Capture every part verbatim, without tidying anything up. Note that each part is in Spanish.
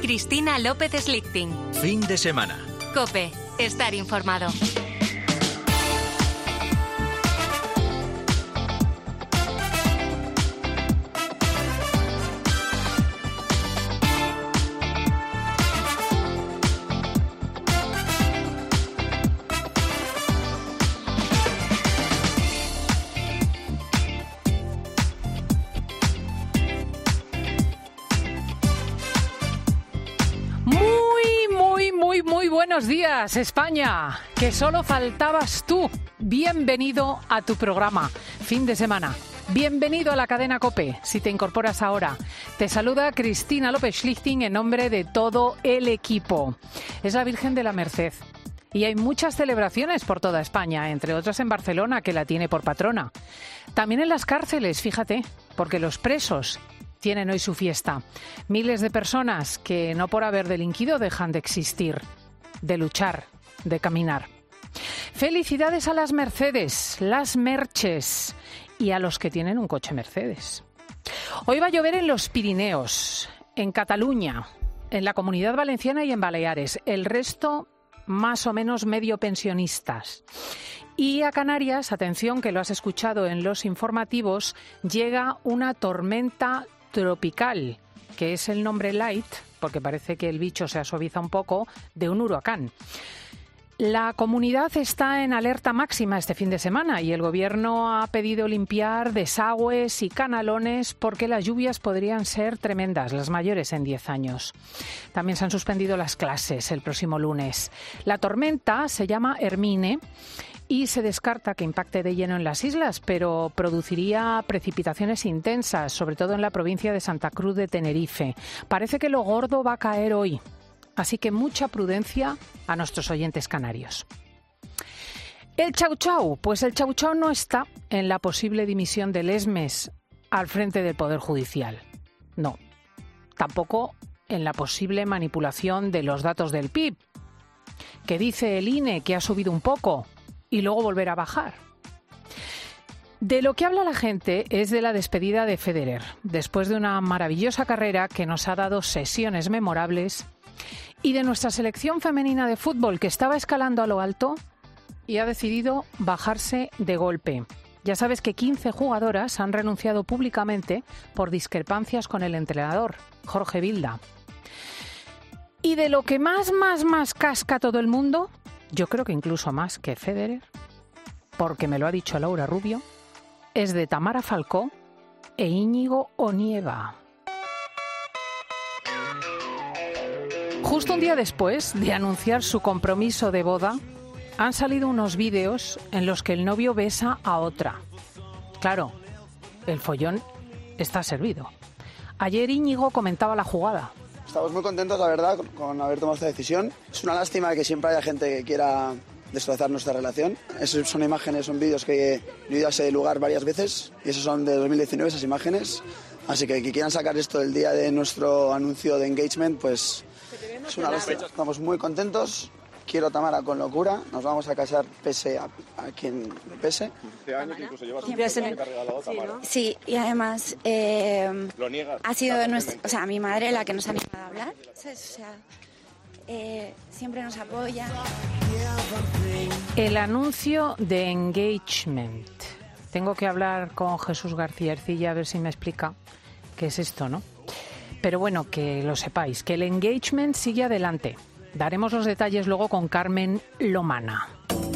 Cristina López Slichting. Fin de semana. COPE. Estar informado. Buenos días, España, que solo faltabas tú. Bienvenido a tu programa, fin de semana. Bienvenido a la cadena COPE, si te incorporas ahora. Te saluda Cristina López Slichting en nombre de todo el equipo. Es la Virgen de la Merced y hay muchas celebraciones por toda España, entre otras en Barcelona, que la tiene por patrona. También en las cárceles, fíjate, porque los presos tienen hoy su fiesta. Miles de personas que no por haber delinquido dejan de existir, de luchar, de caminar. Felicidades a las Mercedes, las Merches y a los que tienen un coche Mercedes. Hoy va a llover en los Pirineos, en Cataluña, en la Comunidad Valenciana y en Baleares. El resto, más o menos medio pensionistas. Y a Canarias, atención que lo has escuchado en los informativos, llega una tormenta tropical, que es el nombre light, porque parece que el bicho se suaviza un poco, de un huracán. La comunidad está en alerta máxima este fin de semana y el gobierno ha pedido limpiar desagües y canalones porque las lluvias podrían ser tremendas, las mayores en diez años. También se han suspendido las clases el próximo lunes. La tormenta se llama Hermine y se descarta que impacte de lleno en las islas, pero produciría precipitaciones intensas, sobre todo en la provincia de Santa Cruz de Tenerife. Parece que lo gordo va a caer hoy, así que mucha prudencia a nuestros oyentes canarios. El Chau Chau, pues el Chau Chau no está en la posible dimisión de Lesmes al frente del Poder Judicial. No, tampoco en la posible manipulación de los datos del P I B, que dice el I N E que ha subido un poco y luego volver a bajar. De lo que habla la gente es de la despedida de Federer, después de una maravillosa carrera que nos ha dado sesiones memorables, y de nuestra selección femenina de fútbol que estaba escalando a lo alto y ha decidido bajarse de golpe. Ya sabes que quince jugadoras han renunciado públicamente por discrepancias con el entrenador, Jorge Vilda. Y de lo que más, más, más casca todo el mundo, yo creo que incluso más que Federer, porque me lo ha dicho Laura Rubio, es de Tamara Falcó e Íñigo Onieva. Justo un día después de anunciar su compromiso de boda, han salido unos vídeos en los que el novio besa a otra. Claro, el follón está servido. Ayer Íñigo comentaba la jugada. Estamos muy contentos, la verdad, con haber tomado esta decisión. Es una lástima que siempre haya gente que quiera destrozar nuestra relación. Esas son imágenes, son vídeos que yo he ido a ese lugar varias veces y esos son de dos mil diecinueve, esas imágenes. Así que que quieran sacar esto el día de nuestro anuncio de engagement, pues es una lástima. Estamos muy contentos. Quiero a Tamara con locura. Nos vamos a casar pese a, a quien pese. Sí, y además eh, ha sido nuestra, o sea, mi madre la que nos ha animado a hablar. O sea, eh, siempre nos apoya. El anuncio de engagement. Tengo que hablar con Jesús García Ercilla a ver si me explica qué es esto, ¿no? Pero bueno, que lo sepáis, que el engagement sigue adelante. Daremos los detalles luego con Carmen Lomana.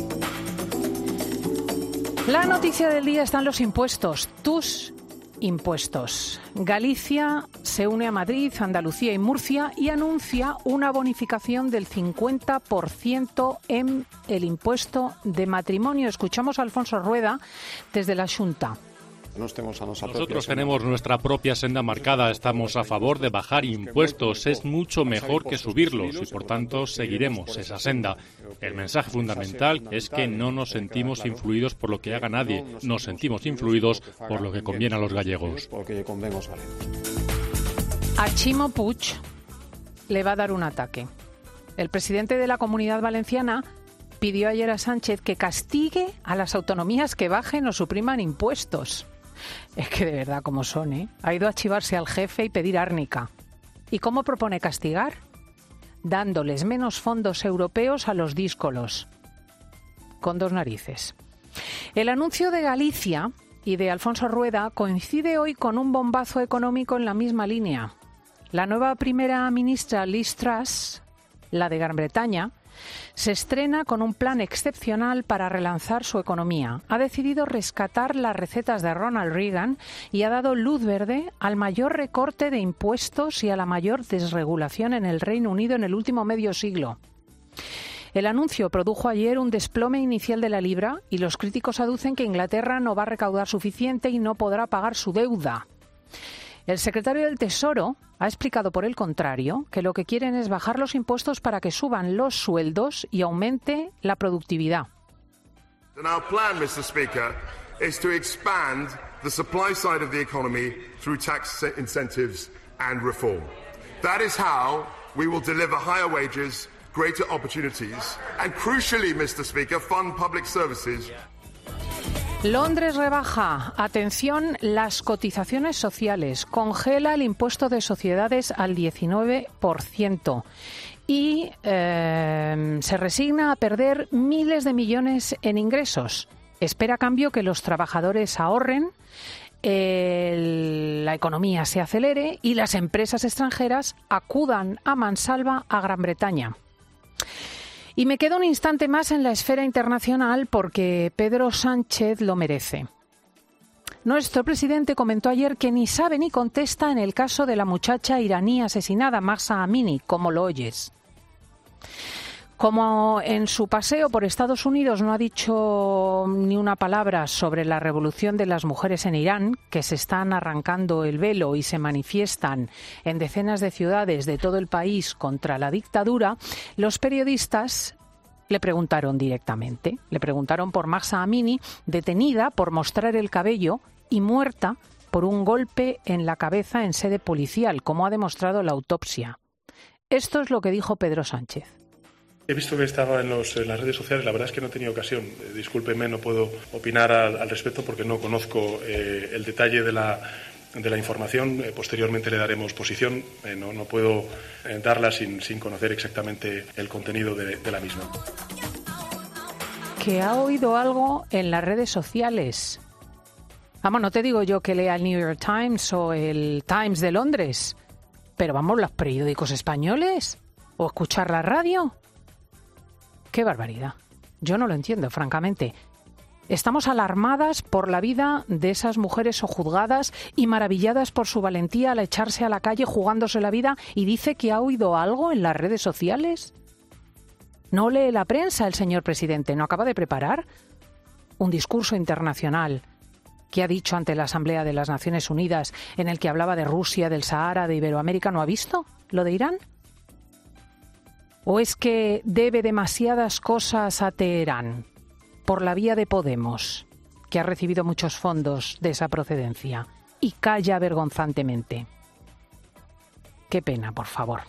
La noticia del día están los impuestos, tus impuestos. Galicia se une a Madrid, Andalucía y Murcia y anuncia una bonificación del cincuenta por ciento en el impuesto de matrimonio. Escuchamos a Alfonso Rueda desde la Xunta. Nosotros tenemos nuestra propia senda marcada, estamos a favor de bajar impuestos, es mucho mejor que subirlos y por tanto seguiremos esa senda. El mensaje fundamental es que no nos sentimos influidos por lo que haga nadie, nos sentimos influidos por lo que conviene a los gallegos. A Chimo Puig le va a dar un ataque. El presidente de la Comunidad Valenciana pidió ayer a Sánchez que castigue a las autonomías que bajen o supriman impuestos. Es que de verdad como son, ¿eh? Ha ido a chivarse al jefe y pedir árnica. ¿Y cómo propone castigar? Dándoles menos fondos europeos a los díscolos. Con dos narices. El anuncio de Galicia y de Alfonso Rueda coincide hoy con un bombazo económico en la misma línea. La nueva primera ministra Liz Truss, la de Gran Bretaña, se estrena con un plan excepcional para relanzar su economía. Ha decidido rescatar las recetas de Ronald Reagan y ha dado luz verde al mayor recorte de impuestos y a la mayor desregulación en el Reino Unido en el último medio siglo. El anuncio produjo ayer un desplome inicial de la libra y los críticos aducen que Inglaterra no va a recaudar suficiente y no podrá pagar su deuda. El secretario del Tesoro ha explicado por el contrario que lo que quieren es bajar los impuestos para que suban los sueldos y aumente la productividad. And our plan, mister Speaker, is to expand the supply side of the economy through tax incentives and reform. That is how we will deliver higher wages, greater opportunities and, crucially, mister Speaker, fund public services. Londres rebaja, atención, las cotizaciones sociales, congela el impuesto de sociedades al diecinueve por ciento y eh, se resigna a perder miles de millones en ingresos. Espera a cambio que los trabajadores ahorren, el, la economía se acelere y las empresas extranjeras acudan a mansalva a Gran Bretaña. Y me quedo un instante más en la esfera internacional porque Pedro Sánchez lo merece. Nuestro presidente comentó ayer que ni sabe ni contesta en el caso de la muchacha iraní asesinada, Mahsa Amini, como lo oyes. Como en su paseo por Estados Unidos no ha dicho ni una palabra sobre la revolución de las mujeres en Irán, que se están arrancando el velo y se manifiestan en decenas de ciudades de todo el país contra la dictadura, los periodistas le preguntaron directamente. Le preguntaron por Mahsa Amini, detenida por mostrar el cabello y muerta por un golpe en la cabeza en sede policial, como ha demostrado la autopsia. Esto es lo que dijo Pedro Sánchez. He visto que estaba en, los, en las redes sociales, la verdad es que no he tenido ocasión, eh, discúlpeme, no puedo opinar al, al respecto porque no conozco eh, el detalle de la, de la información, eh, posteriormente le daremos posición, eh, no, no puedo eh, darla sin, sin conocer exactamente el contenido de, de la misma. Que ha oído algo en las redes sociales. Vamos, no te digo yo que lea el New York Times o el Times de Londres, pero vamos, los periódicos españoles o escuchar la radio. ¡Qué barbaridad! Yo no lo entiendo, francamente. Estamos alarmadas por la vida de esas mujeres sojuzgadas y maravilladas por su valentía al echarse a la calle jugándose la vida y dice que ha oído algo en las redes sociales. ¿No lee la prensa el señor presidente? ¿No acaba de preparar un discurso internacional que ha dicho ante la Asamblea de las Naciones Unidas en el que hablaba de Rusia, del Sahara, de Iberoamérica? ¿No ha visto lo de Irán? ¿O es que debe demasiadas cosas a Teherán por la vía de Podemos, que ha recibido muchos fondos de esa procedencia y calla vergonzantemente? Qué pena, por favor.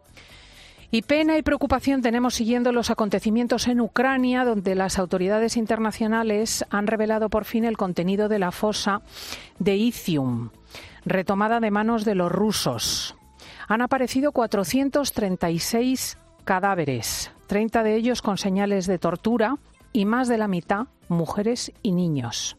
Y pena y preocupación tenemos siguiendo los acontecimientos en Ucrania, donde las autoridades internacionales han revelado por fin el contenido de la fosa de Izium, retomada de manos de los rusos. Han aparecido cuatrocientos treinta y seis cadáveres, treinta de ellos con señales de tortura y más de la mitad mujeres y niños.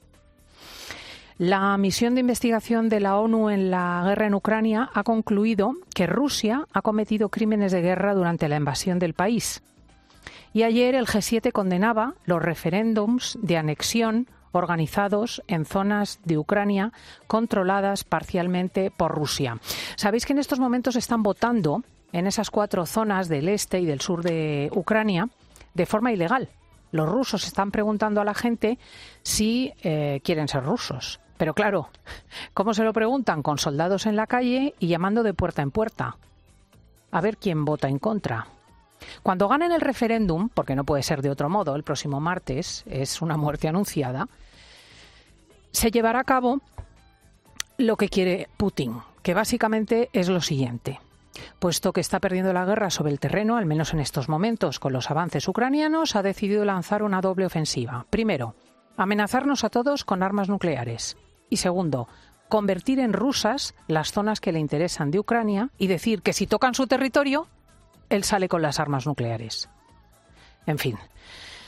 La misión de investigación de la ONU en la guerra en Ucrania ha concluido que Rusia ha cometido crímenes de guerra durante la invasión del país. Y ayer el G siete condenaba los referéndums de anexión organizados en zonas de Ucrania controladas parcialmente por Rusia. Sabéis que en estos momentos están votando en esas cuatro zonas del este y del sur de Ucrania de forma ilegal. Los rusos están preguntando a la gente si eh, quieren ser rusos. Pero claro, ¿cómo se lo preguntan? Con soldados en la calle y llamando de puerta en puerta. A ver quién vota en contra. Cuando ganen el referéndum, porque no puede ser de otro modo, el próximo martes es una muerte anunciada, se llevará a cabo lo que quiere Putin, que básicamente es lo siguiente. Puesto que está perdiendo la guerra sobre el terreno, al menos en estos momentos, con los avances ucranianos, ha decidido lanzar una doble ofensiva. Primero, amenazarnos a todos con armas nucleares. Y segundo, convertir en rusas las zonas que le interesan de Ucrania y decir que si tocan su territorio, él sale con las armas nucleares. En fin,